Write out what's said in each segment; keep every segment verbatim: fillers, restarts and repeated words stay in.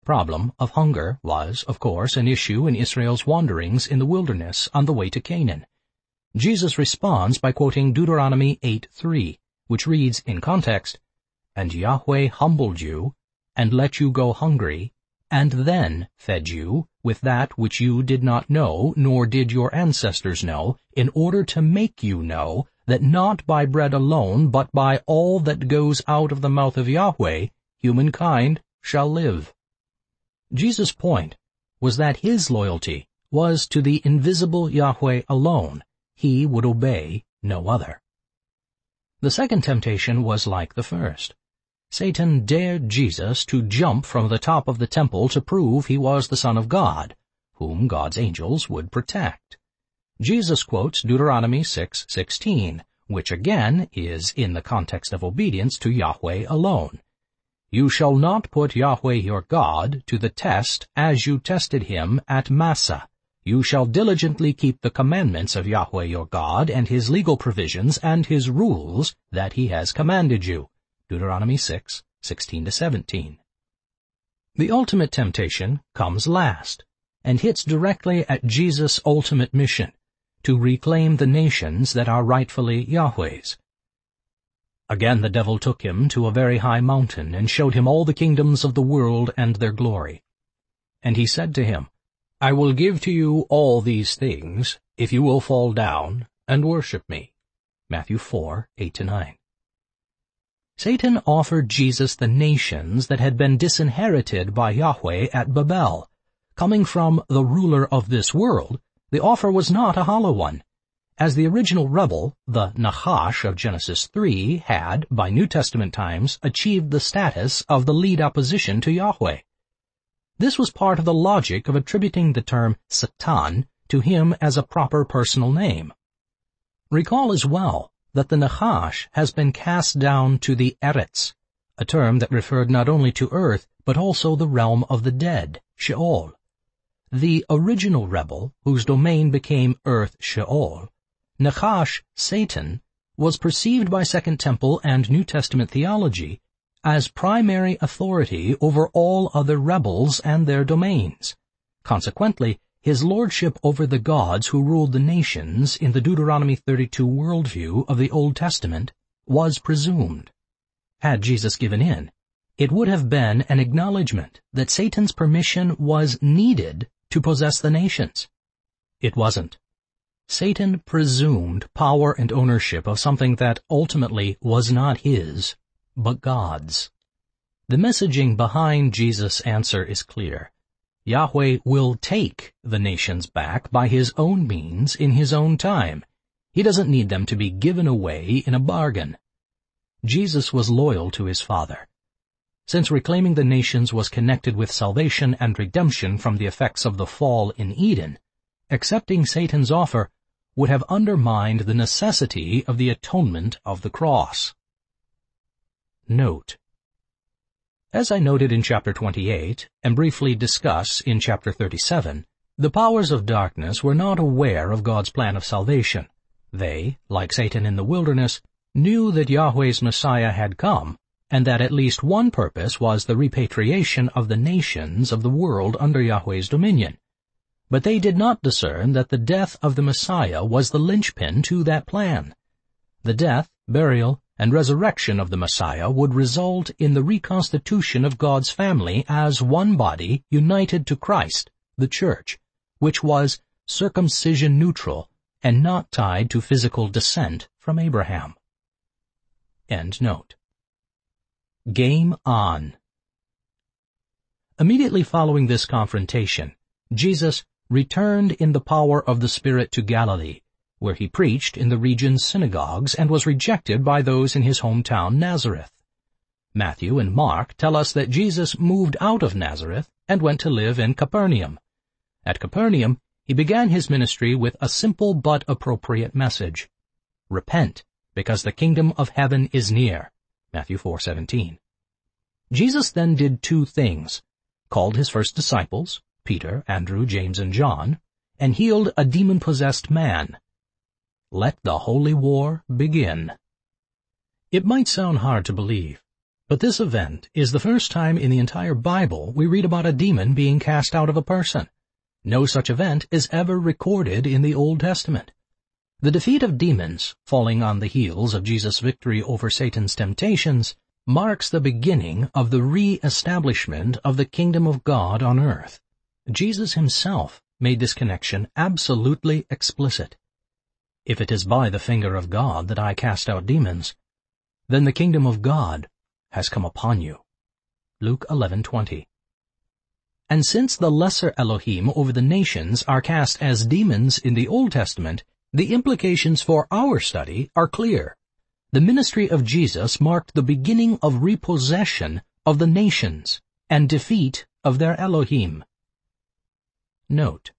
Problem of hunger was, of course, an issue in Israel's wanderings in the wilderness on the way to Canaan. Jesus responds by quoting Deuteronomy eight three, which reads in context, "And Yahweh humbled you, and let you go hungry, and then fed you with that which you did not know, nor did your ancestors know, in order to make you know that not by bread alone, but by all that goes out of the mouth of Yahweh, humankind shall live." Jesus' point was that his loyalty was to the invisible Yahweh alone. He would obey no other. The second temptation was like the first. Satan dared Jesus to jump from the top of the temple to prove he was the Son of God, whom God's angels would protect. Jesus quotes Deuteronomy six sixteen, which again is in the context of obedience to Yahweh alone. "You shall not put Yahweh your God to the test as you tested him at Massah. You shall diligently keep the commandments of Yahweh your God and his legal provisions and his rules that he has commanded you." Deuteronomy six sixteen to seventeen. The ultimate temptation comes last and hits directly at Jesus' ultimate mission, to reclaim the nations that are rightfully Yahweh's. Again the devil took him to a very high mountain and showed him all the kingdoms of the world and their glory. And he said to him, "I will give to you all these things, if you will fall down and worship me." Matthew four eight to nine. Satan offered Jesus the nations that had been disinherited by Yahweh at Babel. Coming from the ruler of this world, the offer was not a hollow one. As the original rebel, the Nachash of Genesis three had, by New Testament times, achieved the status of the lead opposition to Yahweh. This was part of the logic of attributing the term Satan to him as a proper personal name. Recall as well that the Nachash has been cast down to the Eretz, a term that referred not only to earth, but also the realm of the dead, Sheol. The original rebel, whose domain became earth Sheol, Nachash, Satan, was perceived by Second Temple and New Testament theology as primary authority over all other rebels and their domains. Consequently, his lordship over the gods who ruled the nations in the Deuteronomy thirty-two worldview of the Old Testament was presumed. Had Jesus given in, it would have been an acknowledgement that Satan's permission was needed to possess the nations. It wasn't. Satan presumed power and ownership of something that ultimately was not his, but God's. The messaging behind Jesus' answer is clear. Yahweh will take the nations back by his own means in his own time. He doesn't need them to be given away in a bargain. Jesus was loyal to his Father. Since reclaiming the nations was connected with salvation and redemption from the effects of the fall in Eden, accepting Satan's offer would have undermined the necessity of the atonement of the cross. Note: as I noted in chapter twenty-eight, and briefly discuss in chapter thirty-seven, the powers of darkness were not aware of God's plan of salvation. They, like Satan in the wilderness, knew that Yahweh's Messiah had come, and that at least one purpose was the repatriation of the nations of the world under Yahweh's dominion. But they did not discern that the death of the Messiah was the linchpin to that plan. The death, burial, and resurrection of the Messiah would result in the reconstitution of God's family as one body united to Christ, the Church, which was circumcision neutral and not tied to physical descent from Abraham. End note. Game on. Immediately following this confrontation, Jesus returned in the power of the Spirit to Galilee, where he preached in the region's synagogues and was rejected by those in his hometown Nazareth. Matthew and Mark tell us that Jesus moved out of Nazareth and went to live in Capernaum. At Capernaum, he began his ministry with a simple but appropriate message. Repent, because the kingdom of heaven is near. Matthew four seventeen. Jesus then did two things: called his first disciples, Peter, Andrew, James, and John, and healed a demon-possessed man. Let the holy war begin. It might sound hard to believe, But this event is the first time in the entire Bible we read about a demon being cast out of a person. No such event is ever recorded in the Old Testament. The defeat of demons, falling on the heels of Jesus' victory over Satan's temptations, marks the beginning of the re-establishment of the kingdom of God on earth. Jesus himself made this connection absolutely explicit. If it is by the finger of God that I cast out demons, then the kingdom of God has come upon you. Luke eleven twenty. And since the lesser Elohim over the nations are cast as demons in the Old Testament, the implications for our study are clear. The ministry of Jesus marked the beginning of repossession of the nations and defeat of their Elohim. Note: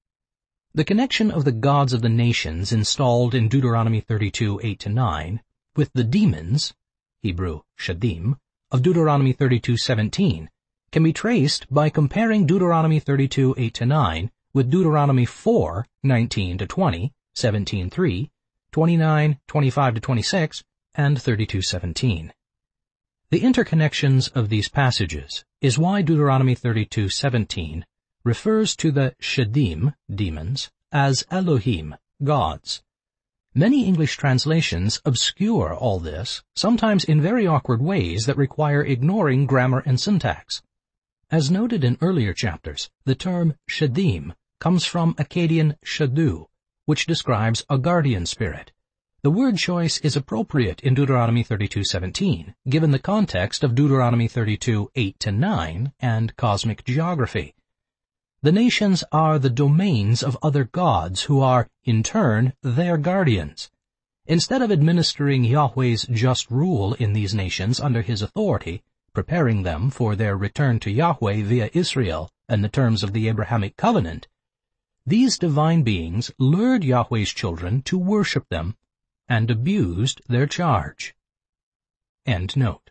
the connection of the gods of the nations installed in Deuteronomy thirty-two, eight to nine, with the demons, Hebrew shadim, of Deuteronomy thirty-two, seventeen, can be traced by comparing Deuteronomy thirty-two, eight to nine with Deuteronomy four, nineteen to twenty, seventeen, three, twenty-nine, twenty-five to twenty-six, and thirty-two, seventeen. The interconnections of these passages is why Deuteronomy thirty-two, seventeen refers to the shadim, demons, as Elohim, gods. Many English translations obscure all this, sometimes in very awkward ways that require ignoring grammar and syntax. As noted in earlier chapters, the term shadim comes from Akkadian shadu, which describes a guardian spirit. The word choice is appropriate in Deuteronomy thirty-two, seventeen, given the context of Deuteronomy thirty-two, eight to nine and cosmic geography. The nations are the domains of other gods who are, in turn, their guardians. Instead of administering Yahweh's just rule in these nations under his authority, preparing them for their return to Yahweh via Israel and the terms of the Abrahamic covenant, these divine beings lured Yahweh's children to worship them and abused their charge. End note.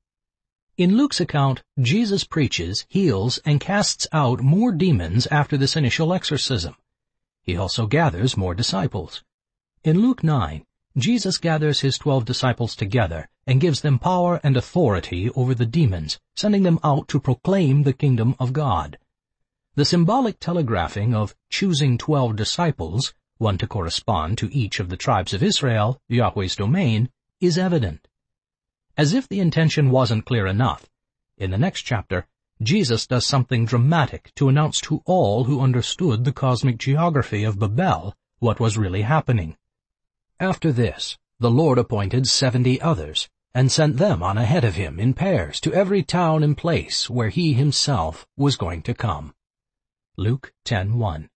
In Luke's account, Jesus preaches, heals, and casts out more demons after this initial exorcism. He also gathers more disciples. In Luke nine, Jesus gathers his twelve disciples together and gives them power and authority over the demons, sending them out to proclaim the kingdom of God. The symbolic telegraphing of choosing twelve disciples, one to correspond to each of the tribes of Israel, Yahweh's domain, is evident. As if the intention wasn't clear enough, in the next chapter, Jesus does something dramatic to announce to all who understood the cosmic geography of Babel what was really happening. After this, the Lord appointed seventy others, and sent them on ahead of him in pairs to every town and place where he himself was going to come. Luke ten one.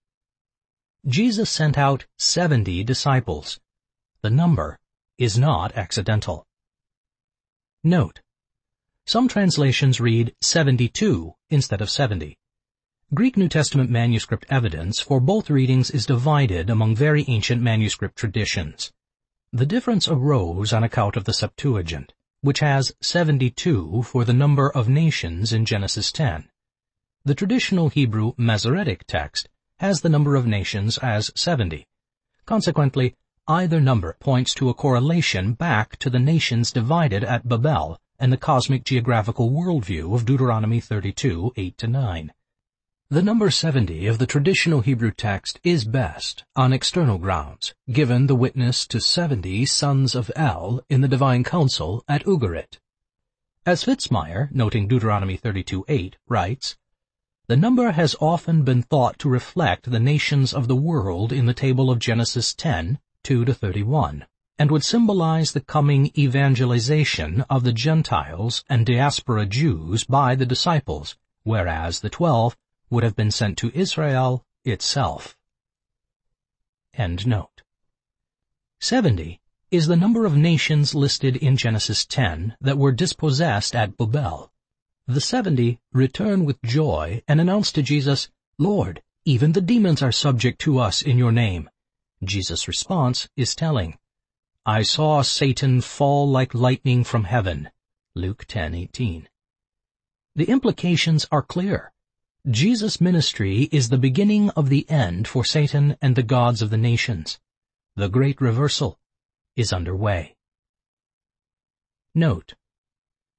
Jesus sent out seventy disciples. The number is not accidental. Note: some translations read seventy-two instead of seventy. Greek New Testament manuscript evidence for both readings is divided among very ancient manuscript traditions. The difference arose on account of the Septuagint, which has seventy-two for the number of nations in Genesis ten. The traditional Hebrew Masoretic text has the number of nations as seventy. Consequently, either number points to a correlation back to the nations divided at Babel and the cosmic geographical worldview of Deuteronomy thirty-two, eight to nine. The number seventy of the traditional Hebrew text is best on external grounds, given the witness to seventy sons of El in the divine council at Ugarit. As Fitzmyer, noting Deuteronomy thirty-two, eight, writes, "The number has often been thought to reflect the nations of the world in the table of Genesis ten, two to thirty-one, and would symbolize the coming evangelization of the Gentiles and diaspora Jews by the disciples, whereas the twelve would have been sent to Israel itself." End note. Seventy is the number of nations listed in Genesis ten that were dispossessed at Babel. The seventy return with joy and announce to Jesus, "Lord, even the demons are subject to us in your name." Jesus' response is telling. "I saw Satan fall like lightning from heaven." Luke ten eighteen. The implications are clear. Jesus' ministry is the beginning of the end for Satan and the gods of the nations. The great reversal is underway. Note: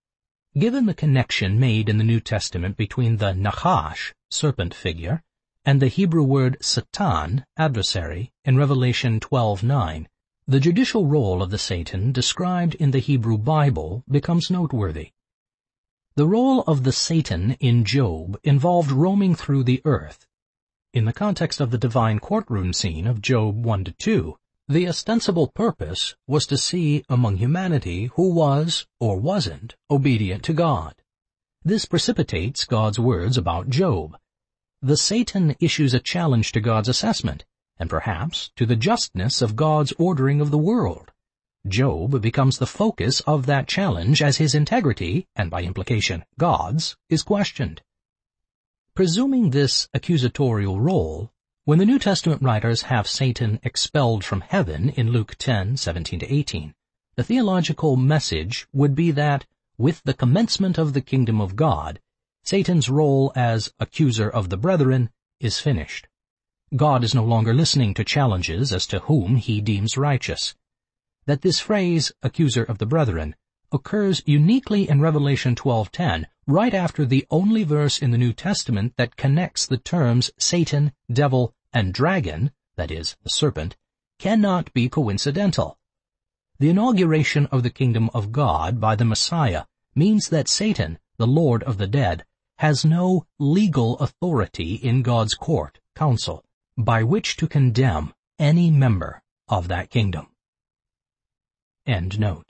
Given the connection made in the New Testament between the Nachash, serpent figure, and the Hebrew word Satan, adversary, in Revelation twelve nine, the judicial role of the Satan described in the Hebrew Bible becomes noteworthy. The role of the Satan in Job involved roaming through the earth. In the context of the divine courtroom scene of Job one to two, the ostensible purpose was to see among humanity who was, or wasn't, obedient to God. This precipitates God's words about Job. The Satan issues a challenge to God's assessment, and perhaps to the justness of God's ordering of the world. Job becomes the focus of that challenge as his integrity, and by implication God's, is questioned. Presuming this accusatorial role, when the New Testament writers have Satan expelled from heaven in Luke ten seventeen to eighteen, the theological message would be that, with the commencement of the kingdom of God, Satan's role as accuser of the brethren is finished. God is no longer listening to challenges as to whom he deems righteous. That this phrase, accuser of the brethren, occurs uniquely in Revelation twelve ten, right after the only verse in the New Testament that connects the terms Satan, devil, and dragon, that is, the serpent, cannot be coincidental. The inauguration of the kingdom of God by the Messiah means that Satan, the Lord of the dead, has no legal authority in God's court, council, by which to condemn any member of that kingdom. End note.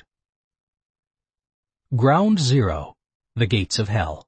Ground Zero, the Gates of Hell.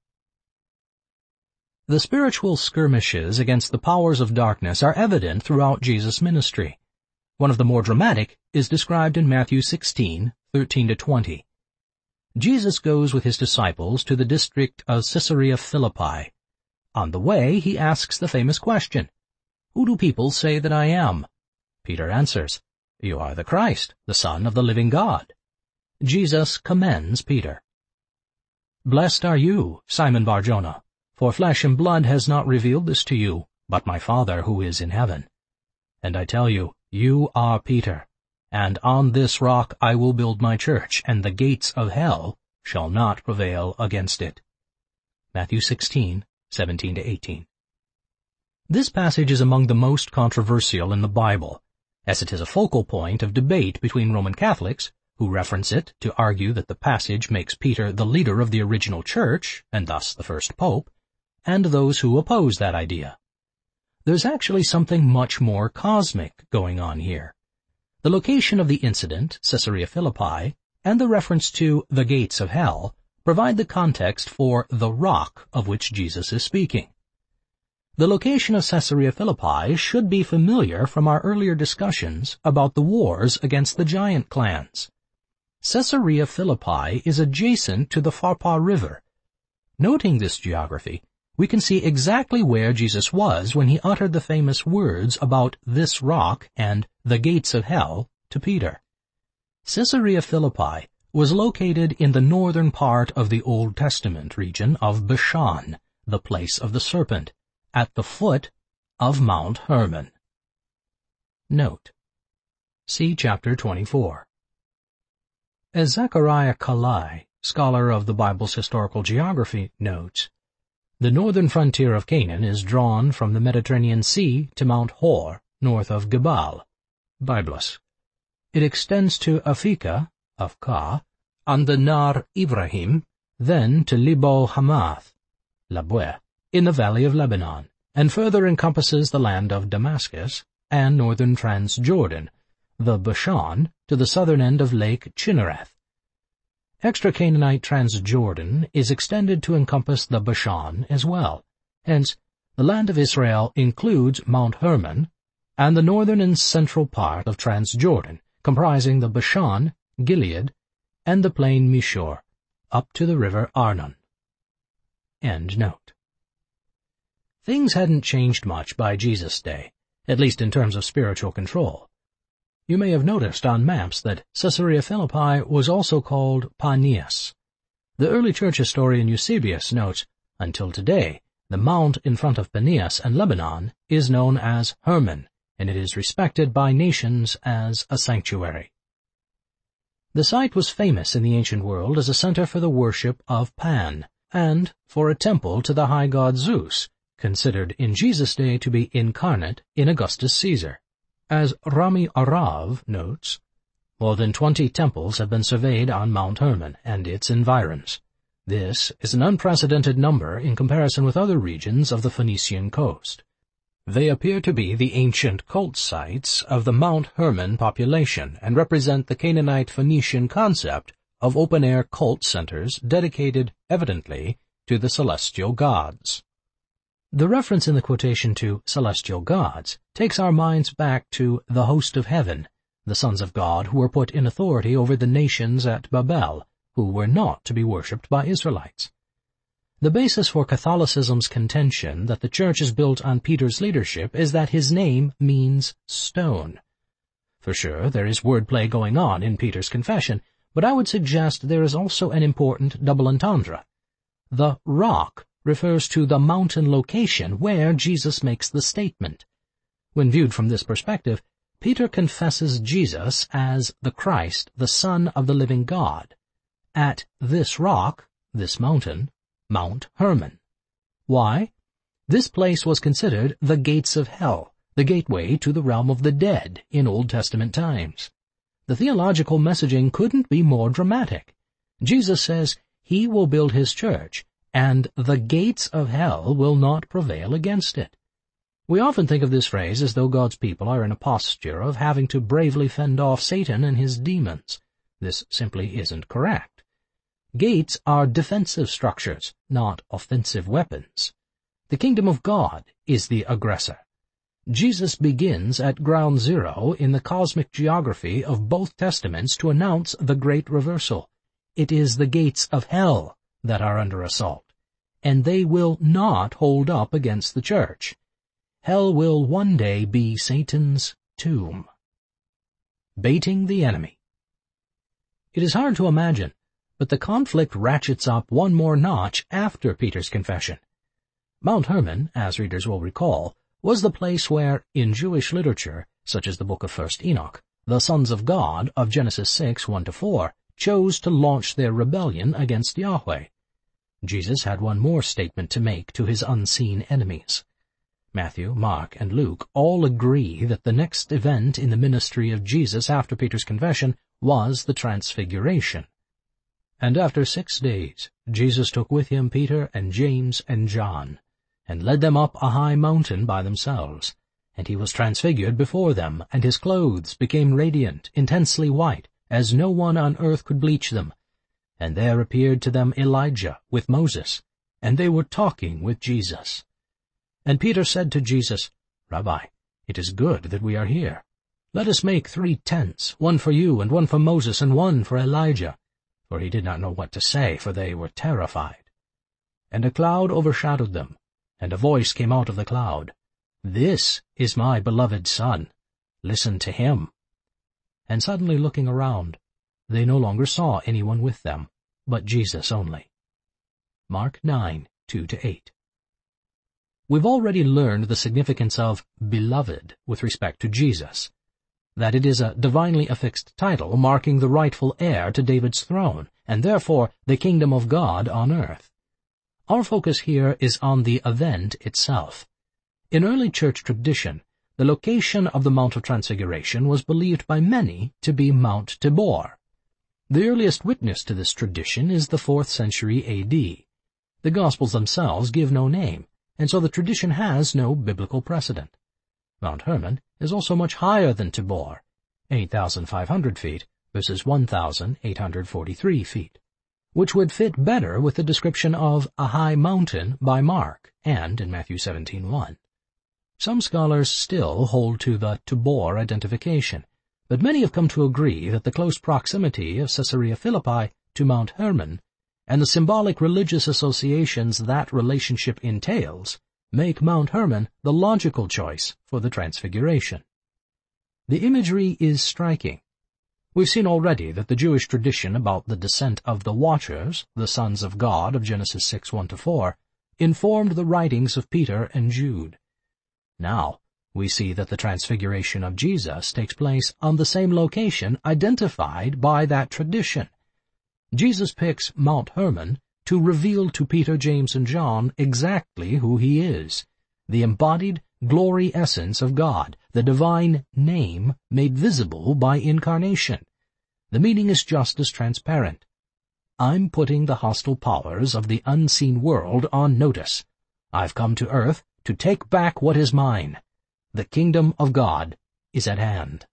The spiritual skirmishes against the powers of darkness are evident throughout Jesus' ministry. One of the more dramatic is described in Matthew sixteen thirteen to twenty. Jesus goes with his disciples to the district of Caesarea Philippi. On the way, he asks the famous question, "Who do people say that I am?" Peter answers, "You are the Christ, the Son of the living God." Jesus commends Peter. "Blessed are you, Simon Bar-Jonah, for flesh and blood has not revealed this to you, but my Father who is in heaven. And I tell you, you are Peter, and on this rock I will build my church, and the gates of hell shall not prevail against it." Matthew sixteen seventeen to eighteen. This passage is among the most controversial in the Bible, as it is a focal point of debate between Roman Catholics, who reference it to argue that the passage makes Peter the leader of the original church, and thus the first pope, and those who oppose that idea. There's actually something much more cosmic going on here. The location of the incident, Caesarea Philippi, and the reference to the gates of hell provide the context for the rock of which Jesus is speaking. The location of Caesarea Philippi should be familiar from our earlier discussions about the wars against the giant clans. Caesarea Philippi is adjacent to the Pharpar River. Noting this geography, we can see exactly where Jesus was when he uttered the famous words about this rock and the gates of hell to Peter. Caesarea Philippi was located in the northern part of the Old Testament region of Bashan, the place of the serpent, at the foot of Mount Hermon. Note: see chapter twenty-four. As Zechariah Kalai, scholar of the Bible's historical geography, notes, the northern frontier of Canaan is drawn from the Mediterranean Sea to Mount Hor, north of Gebal, Byblos. It extends to Afika, Afka, on the Nar Ibrahim, then to Libo Hamath, Labwe, in the valley of Lebanon, and further encompasses the land of Damascus and northern Transjordan, the Bashan, to the southern end of Lake Chinnereth. Extra-Canaanite Transjordan is extended to encompass the Bashan as well. Hence, the land of Israel includes Mount Hermon and the northern and central part of Transjordan, comprising the Bashan, Gilead, and the plain Mishor, up to the river Arnon. End note. Things hadn't changed much by Jesus' day, at least in terms of spiritual control. You may have noticed on maps that Caesarea Philippi was also called Paneas. The early church historian Eusebius notes, until today, the mount in front of Paneas and Lebanon is known as Hermon, and it is respected by nations as a sanctuary. The site was famous in the ancient world as a center for the worship of Pan, and for a temple to the high god Zeus, considered in Jesus' day to be incarnate in Augustus Caesar. As Rami Arav notes, more than twenty temples have been surveyed on Mount Hermon and its environs. This is an unprecedented number in comparison with other regions of the Phoenician coast. They appear to be the ancient cult sites of the Mount Hermon population and represent the Canaanite Phoenician concept of open-air cult centers dedicated, evidently, to the celestial gods. The reference in the quotation to celestial gods takes our minds back to the host of heaven, the sons of God who were put in authority over the nations at Babel, who were not to be worshipped by Israelites. The basis for Catholicism's contention that the church is built on Peter's leadership is that his name means stone. For sure, there is wordplay going on in Peter's confession, but I would suggest there is also an important double entendre. The rock refers to the mountain location where Jesus makes the statement. When viewed from this perspective, Peter confesses Jesus as the Christ, the Son of the living God, at this rock, this mountain, Mount Hermon. Why? This place was considered the gates of hell, the gateway to the realm of the dead in Old Testament times. The theological messaging couldn't be more dramatic. Jesus says he will build his church, and the gates of hell will not prevail against it. We often think of this phrase as though God's people are in a posture of having to bravely fend off Satan and his demons. This simply isn't correct. Gates are defensive structures, not offensive weapons. The kingdom of God is the aggressor. Jesus begins at ground zero in the cosmic geography of both testaments to announce the great reversal. It is the gates of hell that are under assault, and they will not hold up against the church. Hell will one day be Satan's tomb. Baiting the enemy. It is hard to imagine, but the conflict ratchets up one more notch after Peter's confession. Mount Hermon, as readers will recall, was the place where, in Jewish literature, such as the book of First Enoch, the sons of God of Genesis six, one to four, chose to launch their rebellion against Yahweh. Jesus had one more statement to make to his unseen enemies. Matthew, Mark, and Luke all agree that the next event in the ministry of Jesus after Peter's confession was the Transfiguration. And after six days Jesus took with him Peter and James and John, and led them up a high mountain by themselves. And he was transfigured before them, and his clothes became radiant, intensely white, as no one on earth could bleach them. And there appeared to them Elijah with Moses, and they were talking with Jesus. And Peter said to Jesus, Rabbi, it is good that we are here. Let us make three tents, one for you, and one for Moses, and one for Elijah. For he did not know what to say, for they were terrified. And a cloud overshadowed them, and a voice came out of the cloud, This is my beloved Son. Listen to him. And suddenly looking around, they no longer saw anyone with them, but Jesus only. Mark nine, two to eight. We've already learned the significance of beloved with respect to Jesus, that it is a divinely affixed title marking the rightful heir to David's throne, and therefore the kingdom of God on earth. Our focus here is on the event itself. In early church tradition, the location of the Mount of Transfiguration was believed by many to be Mount Tabor. The earliest witness to this tradition is the fourth century A D. The Gospels themselves give no name, and so the tradition has no biblical precedent. Mount Hermon is also much higher than Tabor, eight thousand five hundred feet versus one thousand eight hundred forty-three feet, which would fit better with the description of a high mountain by Mark and in Matthew seventeen one. Some scholars still hold to the Tabor identification, but many have come to agree that the close proximity of Caesarea Philippi to Mount Hermon and the symbolic religious associations that relationship entails make Mount Hermon the logical choice for the Transfiguration. The imagery is striking. We've seen already that the Jewish tradition about the descent of the watchers, the sons of God of Genesis six, one to four, informed the writings of Peter and Jude. Now, we see that the transfiguration of Jesus takes place on the same location identified by that tradition. Jesus picks Mount Hermon to reveal to Peter, James, and John exactly who he is, the embodied glory essence of God, the divine name made visible by incarnation. The meaning is just as transparent. I'm putting the hostile powers of the unseen world on notice. I've come to earth to take back what is mine. The kingdom of God is at hand.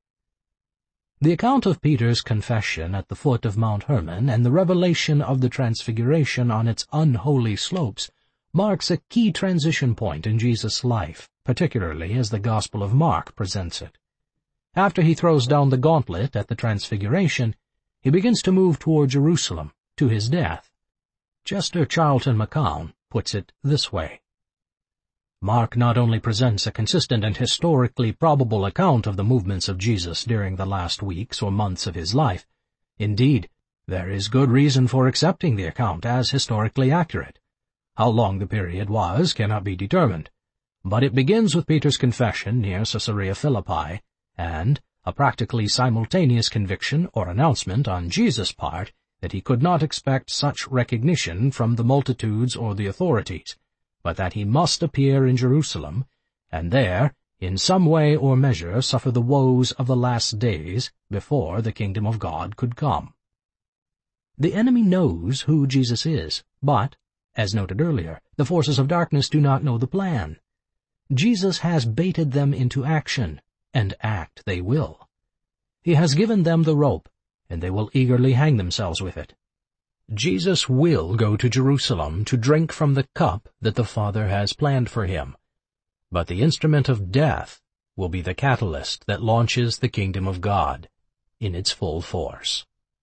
The account of Peter's confession at the foot of Mount Hermon and the revelation of the Transfiguration on its unholy slopes marks a key transition point in Jesus' life, particularly as the Gospel of Mark presents it. After he throws down the gauntlet at the Transfiguration, he begins to move toward Jerusalem, to his death. Chester Charlton McCown puts it this way: Mark not only presents a consistent and historically probable account of the movements of Jesus during the last weeks or months of his life. Indeed, there is good reason for accepting the account as historically accurate. How long the period was cannot be determined, but it begins with Peter's confession near Caesarea Philippi, and a practically simultaneous conviction or announcement on Jesus' part that he could not expect such recognition from the multitudes or the authorities, but that he must appear in Jerusalem, and there, in some way or measure, suffer the woes of the last days before the kingdom of God could come. The enemy knows who Jesus is, but, as noted earlier, the forces of darkness do not know the plan. Jesus has baited them into action, and act they will. He has given them the rope, and they will eagerly hang themselves with it. Jesus will go to Jerusalem to drink from the cup that the Father has planned for him, but the instrument of death will be the catalyst that launches the kingdom of God in its full force.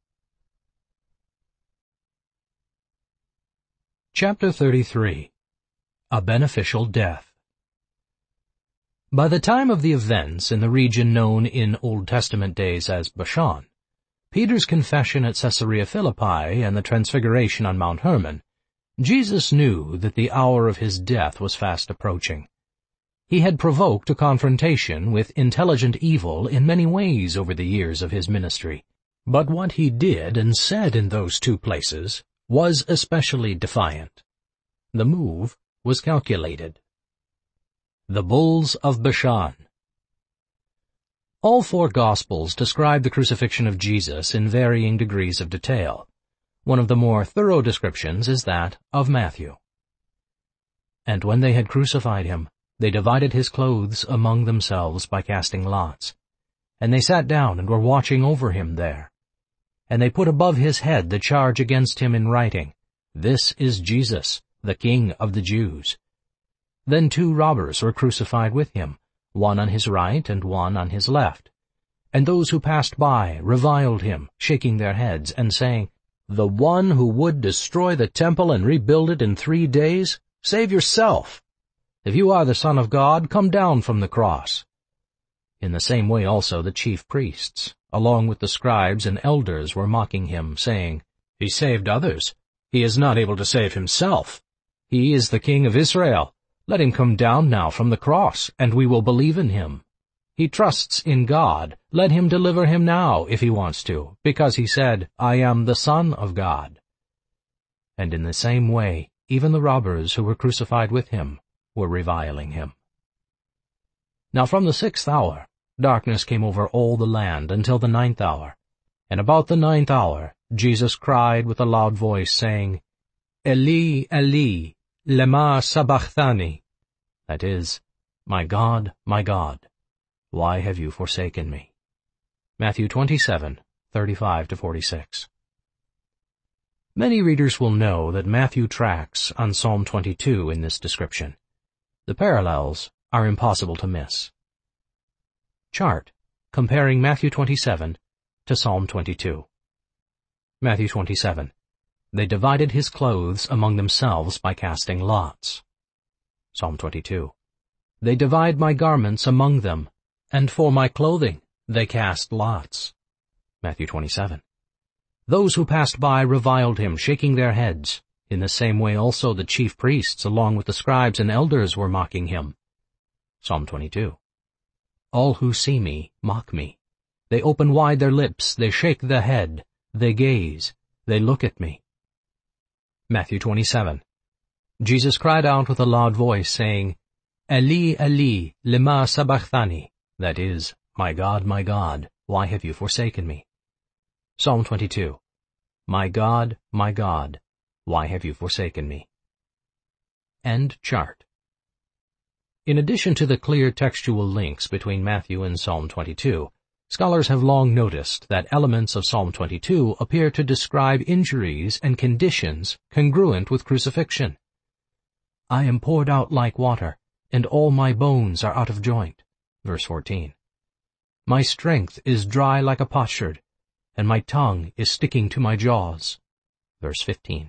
Chapter thirty-three. A Beneficial Death. By the time of the events in the region known in Old Testament days as Bashan, Peter's confession at Caesarea Philippi and the Transfiguration on Mount Hermon, Jesus knew that the hour of his death was fast approaching. He had provoked a confrontation with intelligent evil in many ways over the years of his ministry, but what he did and said in those two places was especially defiant. The move was calculated. The Bulls of Bashan. All four Gospels describe the crucifixion of Jesus in varying degrees of detail. One of the more thorough descriptions is that of Matthew. And when they had crucified him, they divided his clothes among themselves by casting lots. And they sat down and were watching over him there. And they put above his head the charge against him in writing, "This is Jesus, the King of the Jews." Then two robbers were crucified with him, one on his right and one on his left. And those who passed by reviled him, shaking their heads, and saying, "The one who would destroy the temple and rebuild it in three days, save yourself. If you are the Son of God, come down from the cross." In the same way also the chief priests, along with the scribes and elders, were mocking him, saying, "He saved others. He is not able to save himself. He is the King of Israel. Let him come down now from the cross, and we will believe in him. He trusts in God. Let him deliver him now, if he wants to, because he said, 'I am the Son of God.'" And in the same way, even the robbers who were crucified with him were reviling him. Now from the sixth hour, darkness came over all the land until the ninth hour. And about the ninth hour, Jesus cried with a loud voice, saying, "Eli, Eli, lema sabachthani?" That is, "My God, my God, why have you forsaken me?" Matthew twenty-seven, thirty-five to forty-six. Many readers will know that Matthew tracks on Psalm twenty-two in this description. The parallels are impossible to miss. Chart comparing Matthew twenty-seven to Psalm twenty-two. Matthew twenty-seven. They divided his clothes among themselves by casting lots. Psalm twenty-two. They divide my garments among them, and for my clothing they cast lots. Matthew twenty-seven. Those who passed by reviled him, shaking their heads. In the same way also the chief priests, along with the scribes and elders, were mocking him. Psalm twenty-two. All who see me mock me. They open wide their lips, they shake the head, they gaze, they look at me. Matthew twenty-seven. Jesus cried out with a loud voice, saying, Eli, Eli, lema sabachthani, that is, My God, my God, why have you forsaken me? Psalm twenty-two. My God, my God, why have you forsaken me? End chart. In addition to the clear textual links between Matthew and Psalm twenty-two, scholars have long noticed that elements of Psalm twenty-two appear to describe injuries and conditions congruent with crucifixion. I am poured out like water, and all my bones are out of joint. Verse fourteen. My strength is dry like a potsherd, and my tongue is sticking to my jaws. Verse fifteen.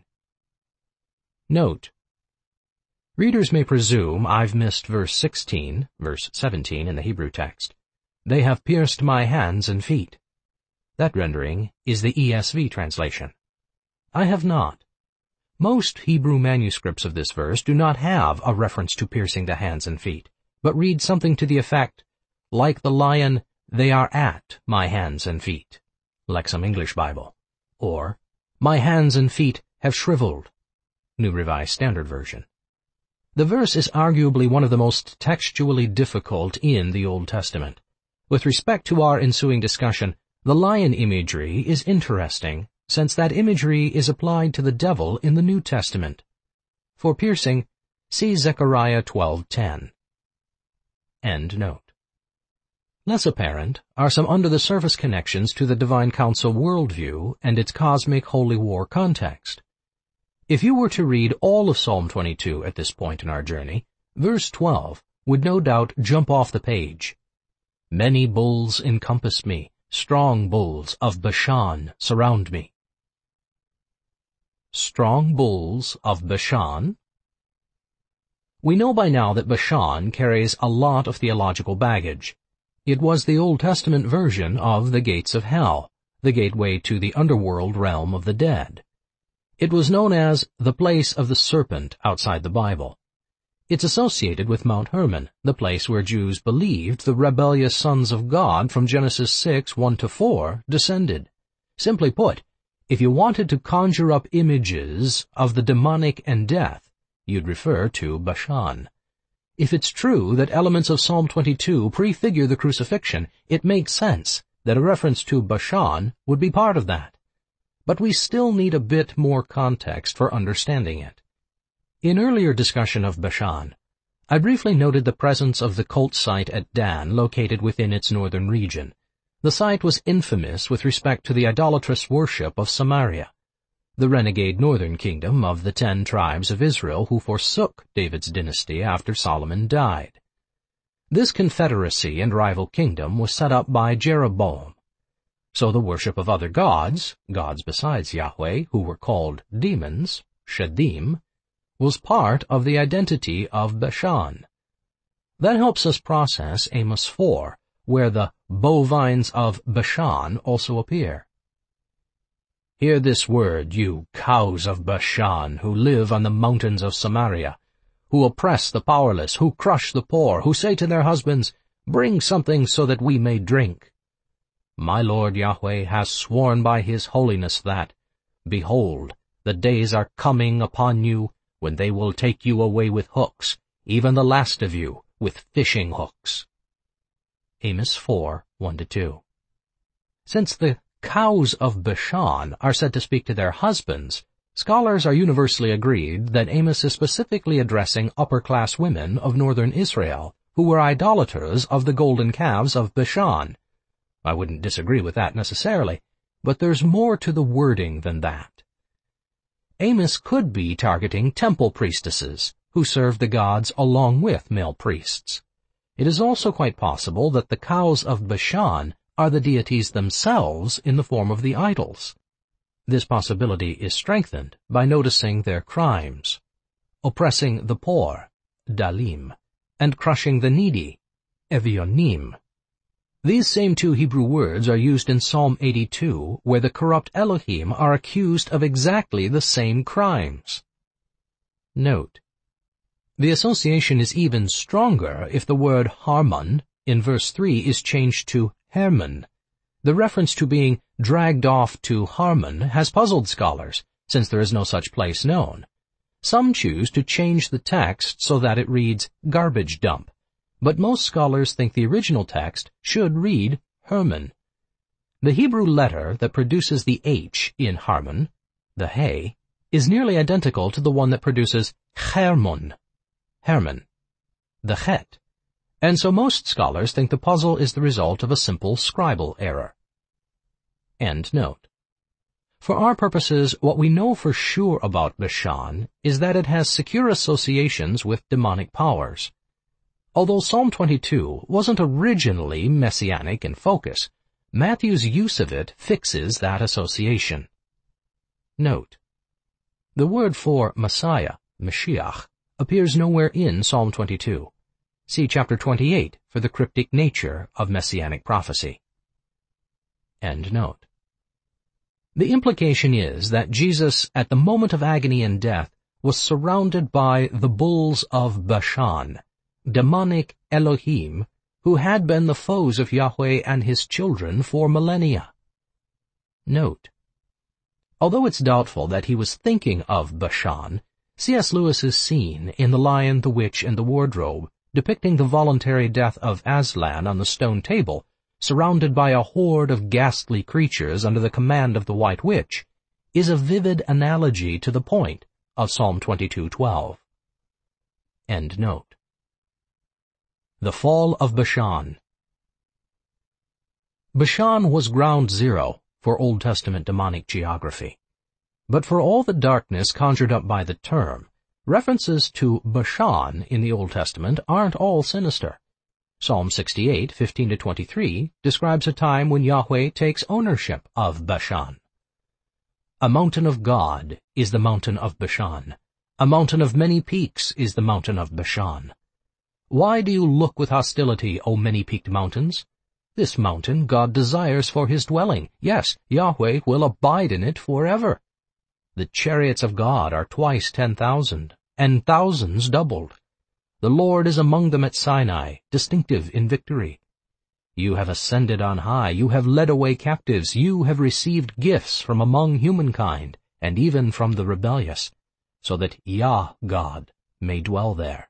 Note: readers may presume I've missed verse sixteen, verse seventeen in the Hebrew text. They have pierced my hands and feet. That rendering is the E S V translation. I have not. Most Hebrew manuscripts of this verse do not have a reference to piercing the hands and feet, but read something to the effect, like the lion, they are at my hands and feet, Lexham English Bible, or my hands and feet have shriveled, New Revised Standard Version. The verse is arguably one of the most textually difficult in the Old Testament. With respect to our ensuing discussion, the lion imagery is interesting, since that imagery is applied to the devil in the New Testament. For piercing, see Zechariah twelve ten. End note. Less apparent are some under-the-surface connections to the Divine Council worldview and its cosmic holy war context. If you were to read all of Psalm twenty-two at this point in our journey, verse twelve would no doubt jump off the page. Many bulls encompass me, strong bulls of Bashan surround me. Strong bulls of Bashan? We know by now that Bashan carries a lot of theological baggage. It was the Old Testament version of the gates of hell, the gateway to the underworld realm of the dead. It was known as the place of the serpent outside the Bible. It's associated with Mount Hermon, the place where Jews believed the rebellious sons of God from Genesis six one to four descended. Simply put, if you wanted to conjure up images of the demonic and death, you'd refer to Bashan. If it's true that elements of Psalm twenty-two prefigure the crucifixion, it makes sense that a reference to Bashan would be part of that. But we still need a bit more context for understanding it. In earlier discussion of Bashan, I briefly noted the presence of the cult site at Dan located within its northern region. The site was infamous with respect to the idolatrous worship of Samaria, the renegade northern kingdom of the ten tribes of Israel who forsook David's dynasty after Solomon died. This confederacy and rival kingdom was set up by Jeroboam. So the worship of other gods, gods besides Yahweh, who were called demons, Shedim, was part of the identity of Bashan. That helps us process Amos four, where the bovines of Bashan also appear. Hear this word, you cows of Bashan, who live on the mountains of Samaria, who oppress the powerless, who crush the poor, who say to their husbands, Bring something so that we may drink. My Lord Yahweh has sworn by his holiness that, Behold, the days are coming upon you when they will take you away with hooks, even the last of you with fishing hooks. Amos four one to two. Since the cows of Bashan are said to speak to their husbands, scholars are universally agreed that Amos is specifically addressing upper-class women of northern Israel who were idolaters of the golden calves of Bashan. I wouldn't disagree with that necessarily, but there's more to the wording than that. Amos could be targeting temple priestesses who served the gods along with male priests. It is also quite possible that the cows of Bashan are the deities themselves in the form of the idols. This possibility is strengthened by noticing their crimes: oppressing the poor, dalim, and crushing the needy, evionim. These same two Hebrew words are used in Psalm eighty-two, where the corrupt Elohim are accused of exactly the same crimes. Note: The association is even stronger if the word Harmon in verse three is changed to Hermon. The reference to being dragged off to Harmon has puzzled scholars, since there is no such place known. Some choose to change the text so that it reads garbage dump, but most scholars think the original text should read Hermon. The Hebrew letter that produces the H in Harmon, the He, is nearly identical to the one that produces Hermon, Hermon, the Het, and so most scholars think the puzzle is the result of a simple scribal error. End note. For our purposes, what we know for sure about Bashan is that it has secure associations with demonic powers. Although Psalm twenty-two wasn't originally messianic in focus, Matthew's use of it fixes that association. Note: the word for Messiah, Mashiach, appears nowhere in Psalm twenty-two. See chapter twenty-eight for the cryptic nature of messianic prophecy. End note. The implication is that Jesus, at the moment of agony and death, was surrounded by the bulls of Bashan, demonic Elohim, who had been the foes of Yahweh and his children for millennia. Note: although it's doubtful that he was thinking of Bashan, C S Lewis's scene in The Lion, the Witch, and the Wardrobe, depicting the voluntary death of Aslan on the stone table, surrounded by a horde of ghastly creatures under the command of the White Witch, is a vivid analogy to the point of Psalm twenty-two twelve. End note. The Fall of Bashan. Bashan was ground zero for Old Testament demonic geography. But for all the darkness conjured up by the term, references to Bashan in the Old Testament aren't all sinister. Psalm sixty-eight, fifteen to twenty-three describes a time when Yahweh takes ownership of Bashan. A mountain of God is the mountain of Bashan. A mountain of many peaks is the mountain of Bashan. Why do you look with hostility, O many-peaked mountains? This mountain God desires for his dwelling. Yes, Yahweh will abide in it forever. The chariots of God are twice ten thousand, and thousands doubled. The Lord is among them at Sinai, distinctive in victory. You have ascended on high, you have led away captives, you have received gifts from among humankind, and even from the rebellious, so that Yah God may dwell there.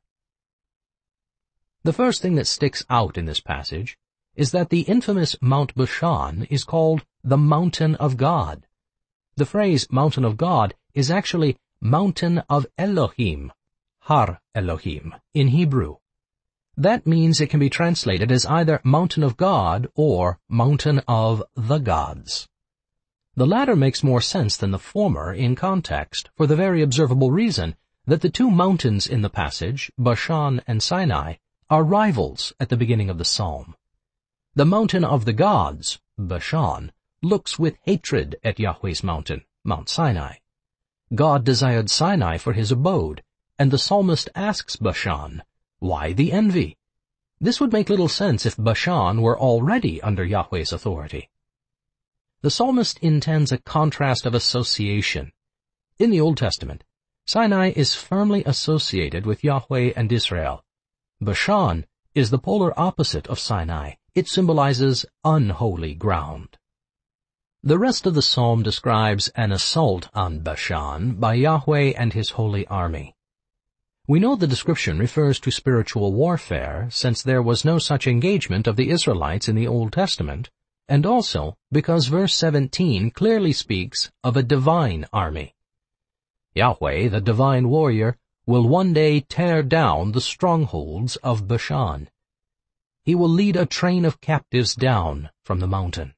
The first thing that sticks out in this passage is that the infamous Mount Bashan is called the Mountain of God. The phrase Mountain of God is actually Mountain of Elohim, Har Elohim, in Hebrew. That means it can be translated as either Mountain of God or Mountain of the Gods. The latter makes more sense than the former in context for the very observable reason that the two mountains in the passage, Bashan and Sinai, are rivals at the beginning of the psalm. The Mountain of the Gods, Bashan, looks with hatred at Yahweh's mountain, Mount Sinai. God desired Sinai for his abode, and the psalmist asks Bashan, why the envy? This would make little sense if Bashan were already under Yahweh's authority. The psalmist intends a contrast of association. In the Old Testament, Sinai is firmly associated with Yahweh and Israel. Bashan is the polar opposite of Sinai. It symbolizes unholy ground. The rest of the psalm describes an assault on Bashan by Yahweh and his holy army. We know the description refers to spiritual warfare, since there was no such engagement of the Israelites in the Old Testament, and also because verse seventeen clearly speaks of a divine army. Yahweh, the divine warrior, will one day tear down the strongholds of Bashan. He will lead a train of captives down from the mountain.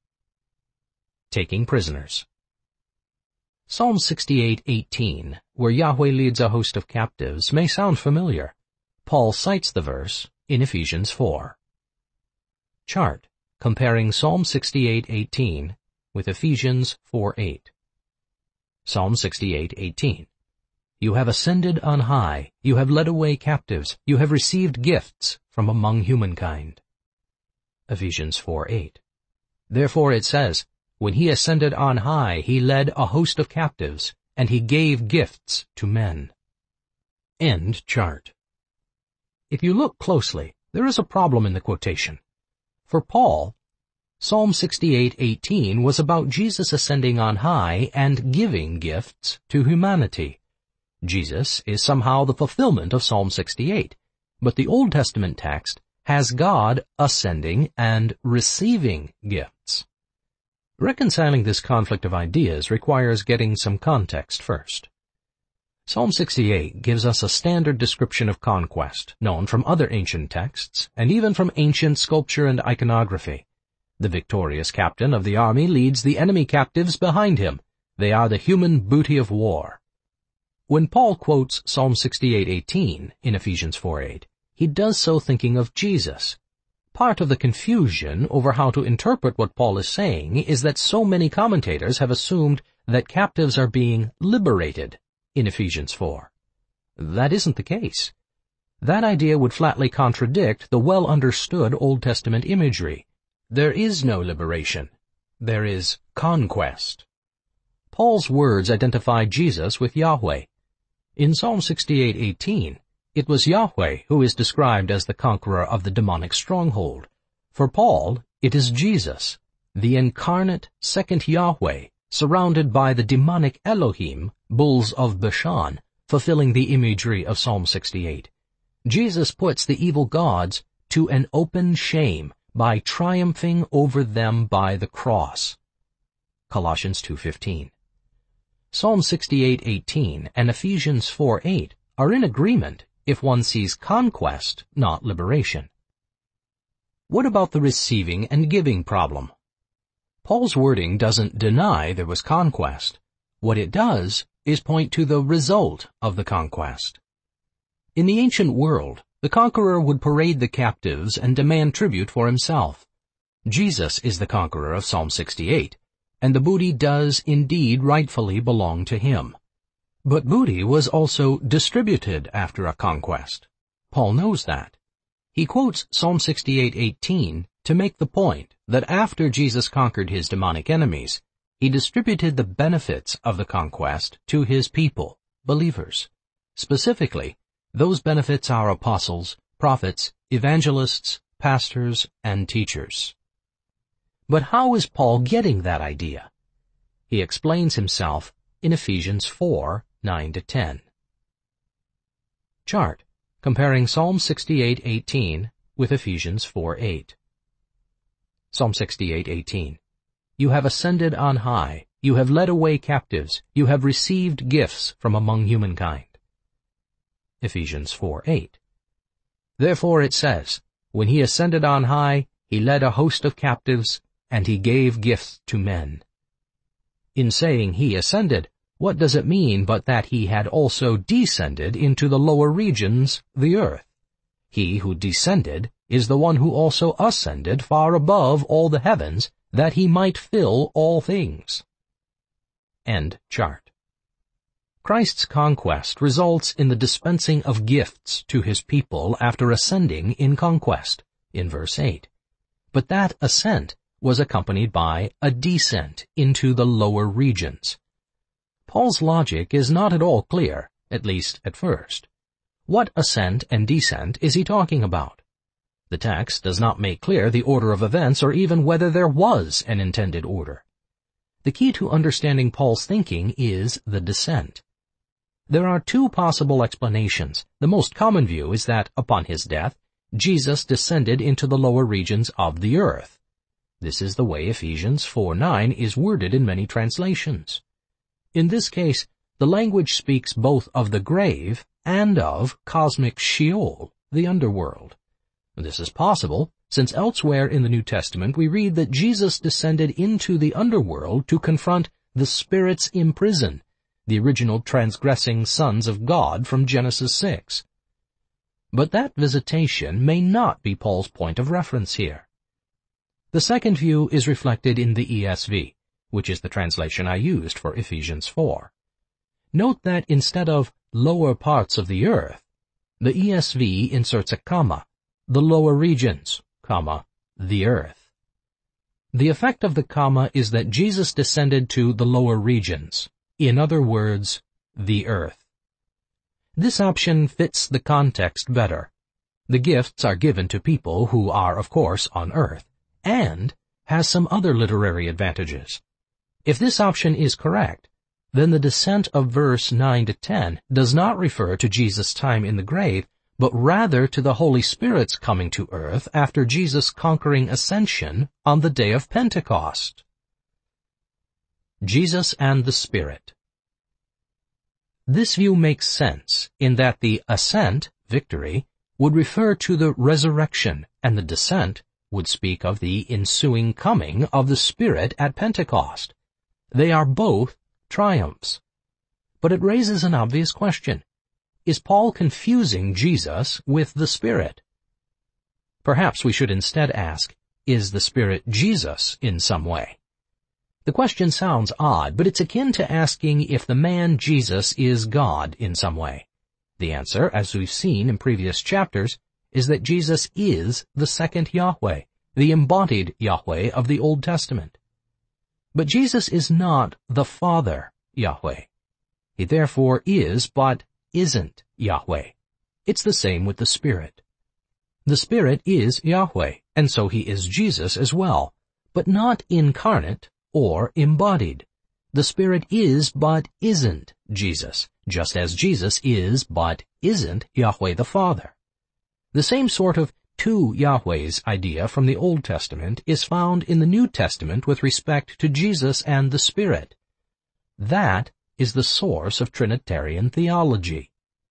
Taking prisoners. Psalm sixty-eight eighteen, where Yahweh leads a host of captives, may sound familiar. Paul cites the verse in Ephesians four. Chart comparing Psalm sixty-eight eighteen with Ephesians four eight. Psalm sixty-eight eighteen. You have ascended on high, you have led away captives, you have received gifts from among humankind. Ephesians four eight. Therefore it says, when he ascended on high, he led a host of captives, and he gave gifts to men. End chart. If you look closely, there is a problem in the quotation. For Paul, Psalm sixty-eight eighteen was about Jesus ascending on high and giving gifts to humanity. Jesus is somehow the fulfillment of Psalm sixty-eight, but the Old Testament text has God ascending and receiving gifts. Reconciling this conflict of ideas requires getting some context first. Psalm sixty-eight gives us a standard description of conquest, known from other ancient texts, and even from ancient sculpture and iconography. The victorious captain of the army leads the enemy captives behind him. They are the human booty of war. When Paul quotes Psalm sixty-eight eighteen in Ephesians four eight, he does so thinking of Jesus. Part of the confusion over how to interpret what Paul is saying is that so many commentators have assumed that captives are being liberated in Ephesians four. That isn't the case. That idea would flatly contradict the well-understood Old Testament imagery. There is no liberation. There is conquest. Paul's words identify Jesus with Yahweh. In Psalm sixty-eight eighteen, it was Yahweh who is described as the conqueror of the demonic stronghold. For Paul, it is Jesus, the incarnate second Yahweh, surrounded by the demonic Elohim, bulls of Bashan, fulfilling the imagery of Psalm sixty-eight. Jesus puts the evil gods to an open shame by triumphing over them by the cross. Colossians two fifteen. Psalm sixty-eight eighteen and Ephesians four eight are in agreement if one sees conquest, not liberation. What about the receiving and giving problem? Paul's wording doesn't deny there was conquest. What it does is point to the result of the conquest. In the ancient world, the conqueror would parade the captives and demand tribute for himself. Jesus is the conqueror of Psalm sixty-eight, and the booty does indeed rightfully belong to him. But booty was also distributed after a conquest. Paul knows that. He quotes Psalm sixty-eight eighteen to make the point that after Jesus conquered his demonic enemies, he distributed the benefits of the conquest to his people, believers. Specifically, those benefits are apostles, prophets, evangelists, pastors, and teachers. But how is Paul getting that idea? He explains himself in Ephesians four nine to ten. Chart, comparing Psalm sixty-eight eighteen with Ephesians four eight. Psalm sixty-eight eighteen. You have ascended on high, you have led away captives, you have received gifts from among humankind. Ephesians four eight. Therefore it says, when he ascended on high, he led a host of captives, and he gave gifts to men. In saying he ascended, what does it mean but that he had also descended into the lower regions, the earth? He who descended is the one who also ascended far above all the heavens, that he might fill all things. End chart. Christ's conquest results in the dispensing of gifts to his people after ascending in conquest, in verse eight. But that ascent was accompanied by a descent into the lower regions. Paul's logic is not at all clear, at least at first. What ascent and descent is he talking about? The text does not make clear the order of events or even whether there was an intended order. The key to understanding Paul's thinking is the descent. There are two possible explanations. The most common view is that, upon his death, Jesus descended into the lower regions of the earth. This is the way Ephesians four nine is worded in many translations. In this case, the language speaks both of the grave and of cosmic Sheol, the underworld. This is possible, since elsewhere in the New Testament we read that Jesus descended into the underworld to confront the spirits in prison, the original transgressing sons of God from Genesis six. But that visitation may not be Paul's point of reference here. The second view is reflected in the E S V, which is the translation I used for Ephesians four. Note that instead of lower parts of the earth, the E S V inserts a comma, the lower regions, comma, the earth. The effect of the comma is that Jesus descended to the lower regions, in other words, the earth. This option fits the context better. The gifts are given to people who are, of course, on earth, and has some other literary advantages. If this option is correct, then the descent of verse nine to ten does not refer to Jesus' time in the grave, but rather to the Holy Spirit's coming to earth after Jesus' conquering ascension on the day of Pentecost. Jesus and the Spirit. This view makes sense in that the ascent, victory, would refer to the resurrection, and the descent would speak of the ensuing coming of the Spirit at Pentecost. They are both triumphs. But it raises an obvious question. Is Paul confusing Jesus with the Spirit? Perhaps we should instead ask, is the Spirit Jesus in some way? The question sounds odd, but it's akin to asking if the man Jesus is God in some way. The answer, as we've seen in previous chapters, is that Jesus is the second Yahweh, the embodied Yahweh of the Old Testament. But Jesus is not the Father Yahweh. He therefore is, but isn't Yahweh. It's the same with the Spirit. The Spirit is Yahweh, and so he is Jesus as well, but not incarnate or embodied. The Spirit is but isn't Jesus, just as Jesus is but isn't Yahweh the Father. The same sort of two Yahwehs idea from the Old Testament is found in the New Testament with respect to Jesus and the Spirit. That is the source of Trinitarian theology.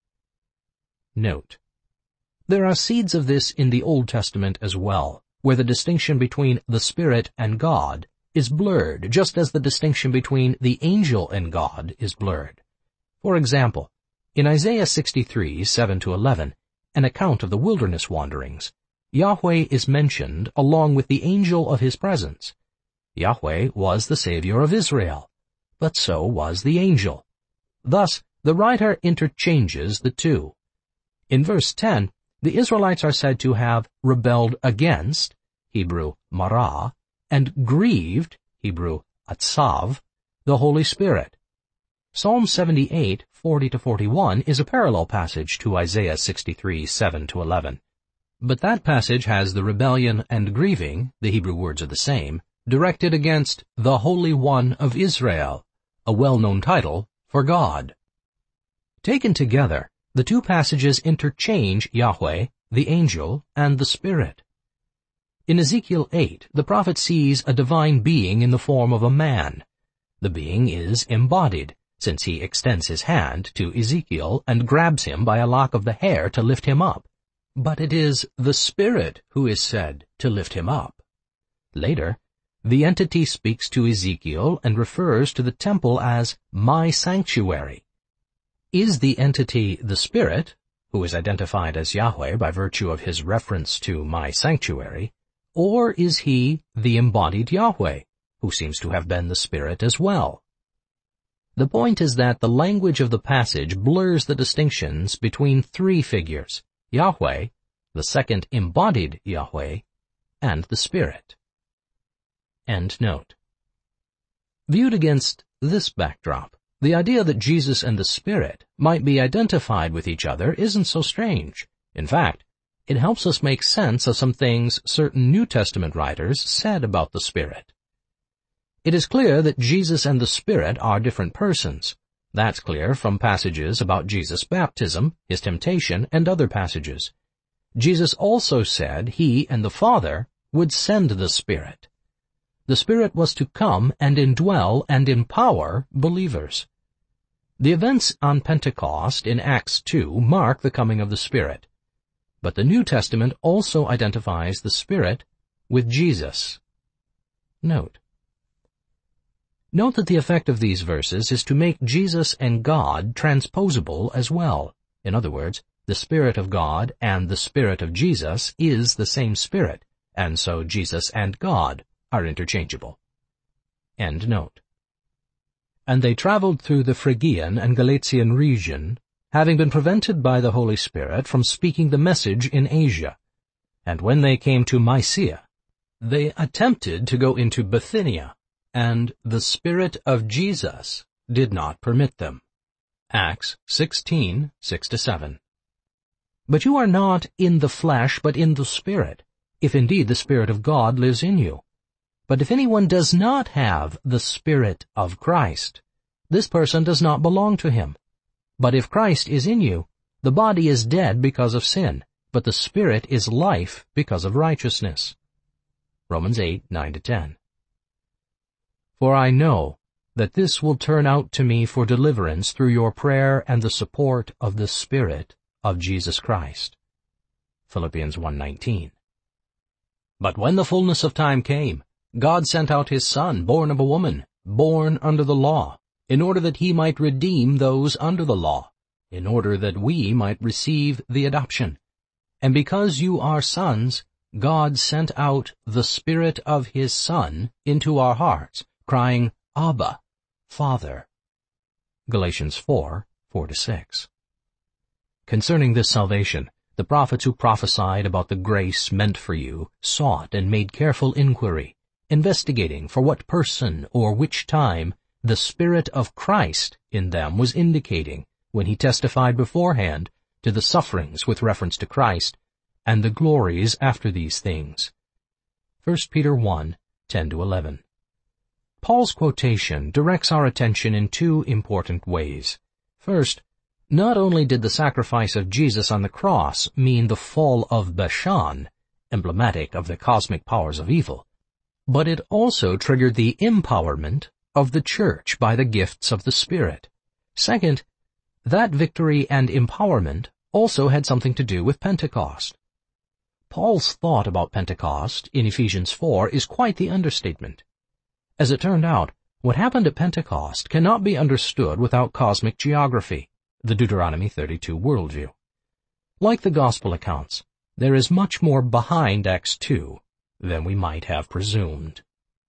Note: there are seeds of this in the Old Testament as well, where the distinction between the Spirit and God is blurred, just as the distinction between the angel and God is blurred. For example, in Isaiah sixty-three, seven to eleven, an account of the wilderness wanderings, Yahweh is mentioned along with the angel of his presence. Yahweh was the Savior of Israel, but so was the angel. Thus, the writer interchanges the two. In verse ten, the Israelites are said to have rebelled against, Hebrew marah, and grieved, Hebrew atzav, the Holy Spirit. Psalm seventy-eight, forty to forty-one is a parallel passage to Isaiah sixty-three, seven to eleven. But that passage has the rebellion and grieving, the Hebrew words are the same, directed against the Holy One of Israel, a well-known title for God. Taken together, the two passages interchange Yahweh, the angel, and the Spirit. In Ezekiel eight, the prophet sees a divine being in the form of a man. The being is embodied, since he extends his hand to Ezekiel and grabs him by a lock of the hair to lift him up. But it is the Spirit who is said to lift him up. Later, the entity speaks to Ezekiel and refers to the temple as my sanctuary. Is the entity the Spirit, who is identified as Yahweh by virtue of his reference to my sanctuary, or is he the embodied Yahweh, who seems to have been the Spirit as well? The point is that the language of the passage blurs the distinctions between three figures: Yahweh, the second embodied Yahweh, and the Spirit. End note. Viewed against this backdrop, the idea that Jesus and the Spirit might be identified with each other isn't so strange. In fact, it helps us make sense of some things certain New Testament writers said about the Spirit. It is clear that Jesus and the Spirit are different persons. That's clear from passages about Jesus' baptism, his temptation, and other passages. Jesus also said he and the Father would send the Spirit. The Spirit was to come and indwell and empower believers. The events on Pentecost in Acts two mark the coming of the Spirit. But the New Testament also identifies the Spirit with Jesus. Note. Note that the effect of these verses is to make Jesus and God transposable as well. In other words, the Spirit of God and the Spirit of Jesus is the same Spirit, and so Jesus and God are interchangeable. End note. And they traveled through the Phrygian and Galatian region, having been prevented by the Holy Spirit from speaking the message in Asia. And when they came to Mysia, they attempted to go into Bithynia, and the Spirit of Jesus did not permit them. Acts sixteen, six to seven. But you are not in the flesh, but in the Spirit, if indeed the Spirit of God lives in you. But if anyone does not have the Spirit of Christ, this person does not belong to him. But if Christ is in you, the body is dead because of sin, but the Spirit is life because of righteousness. Romans eight, nine to ten. For I know that this will turn out to me for deliverance through your prayer and the support of the Spirit of Jesus Christ. Philippians one nineteen. But when the fullness of time came, God sent out his Son, born of a woman, born under the law, in order that he might redeem those under the law, in order that we might receive the adoption. And because you are sons, God sent out the Spirit of his Son into our hearts, crying, Abba, Father. Galatians four, four to six. Concerning this salvation, the prophets who prophesied about the grace meant for you sought and made careful inquiry, investigating for what person or which time the Spirit of Christ in them was indicating when he testified beforehand to the sufferings with reference to Christ and the glories after these things. First Peter one, ten to eleven. Paul's quotation directs our attention in two important ways. First, not only did the sacrifice of Jesus on the cross mean the fall of Bashan, emblematic of the cosmic powers of evil, but it also triggered the empowerment of the church by the gifts of the Spirit. Second, that victory and empowerment also had something to do with Pentecost. Paul's thought about Pentecost in Ephesians four is quite the understatement. As it turned out, what happened at Pentecost cannot be understood without cosmic geography, the Deuteronomy thirty-two worldview. Like the Gospel accounts, there is much more behind Acts two than we might have presumed.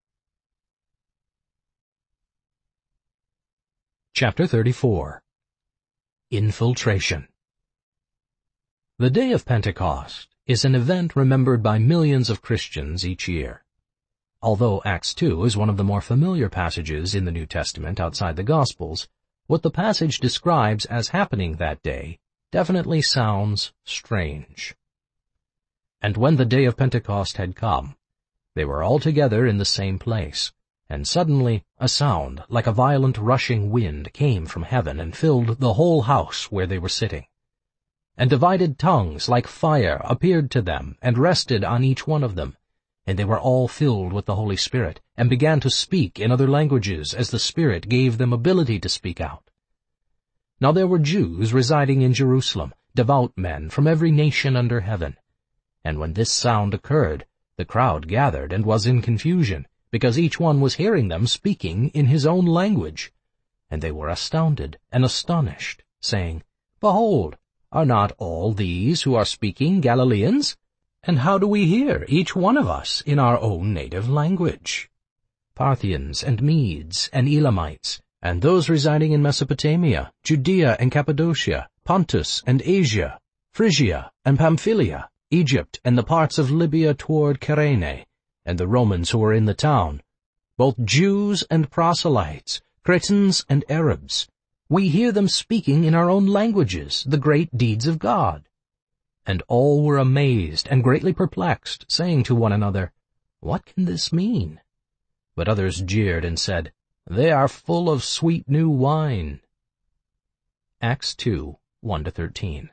Chapter thirty-four. Infiltration. The day of Pentecost is an event remembered by millions of Christians each year. Although Acts two is one of the more familiar passages in the New Testament outside the Gospels, what the passage describes as happening that day definitely sounds strange. And when the day of Pentecost had come, they were all together in the same place, and suddenly a sound like a violent rushing wind came from heaven and filled the whole house where they were sitting. And divided tongues like fire appeared to them and rested on each one of them. And they were all filled with the Holy Spirit, and began to speak in other languages as the Spirit gave them ability to speak out. Now there were Jews residing in Jerusalem, devout men from every nation under heaven. And when this sound occurred, the crowd gathered and was in confusion, because each one was hearing them speaking in his own language. And they were astounded and astonished, saying, Behold, are not all these who are speaking Galileans? And how do we hear, each one of us, in our own native language? Parthians and Medes and Elamites, and those residing in Mesopotamia, Judea and Cappadocia, Pontus and Asia, Phrygia and Pamphylia, Egypt and the parts of Libya toward Cyrene, and the Romans who were in the town, both Jews and proselytes, Cretans and Arabs, we hear them speaking in our own languages the great deeds of God. And all were amazed and greatly perplexed, saying to one another, What can this mean? But others jeered and said, They are full of sweet new wine. Acts two, one to thirteen.